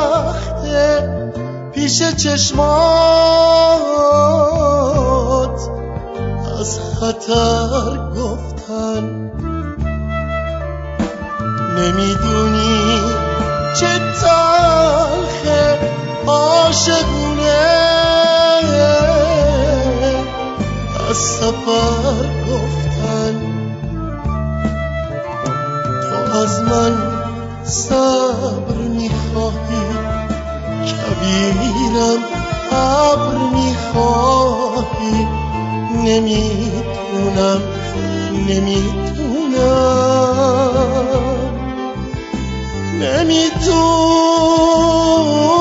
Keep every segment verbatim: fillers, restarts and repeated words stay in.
وقته پیش چشمات از خطر گفتن. نمیدونی چه تلخه عاشقونه از سفر گفتن. تو از من صبر میخواهی کبیرم ابر میخواهی. نمیتونم نمیتونم نمیتونم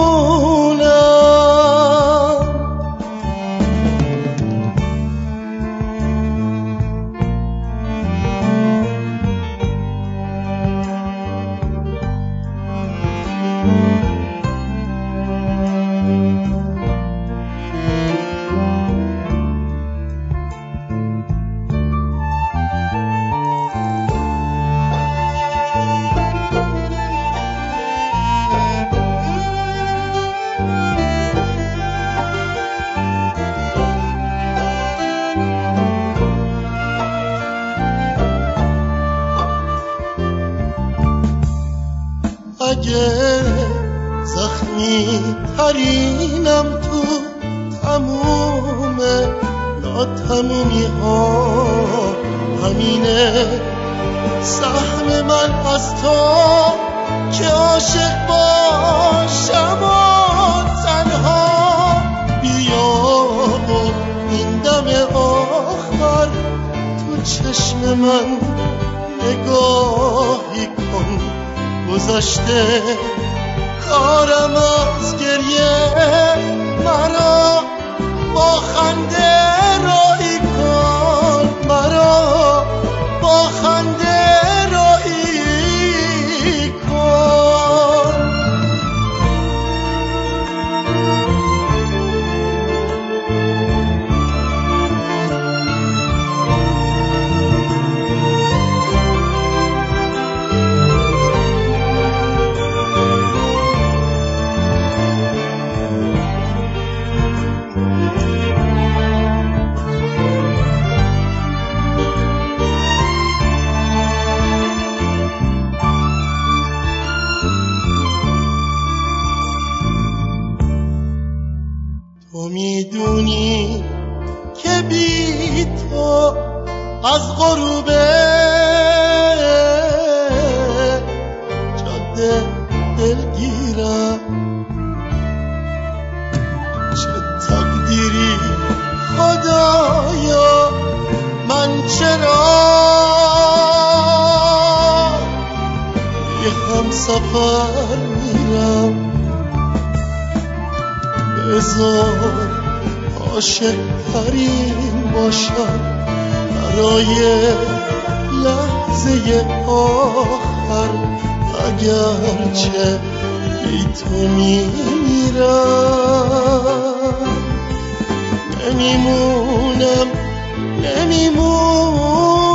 اگه زخمی ترینم تو تموم ناتمومی ها همینه. سهم من از تو که عاشق باشم و تنها. بیا و این دم آخر تو چشم من نگاهی کن. گذشته کارم از گریه مرا با خنده رایی کن. مرا با خنده رایی کن. تو میدونی که بی تو از غروب جاده دلگیرم. چه تقدیری خدایا من چرا یه هم سفر میرم. بذار عاشق ترین باشم برای لحظه آخر. اگرچه بی تو میمیرم نمیمونم نمیمونم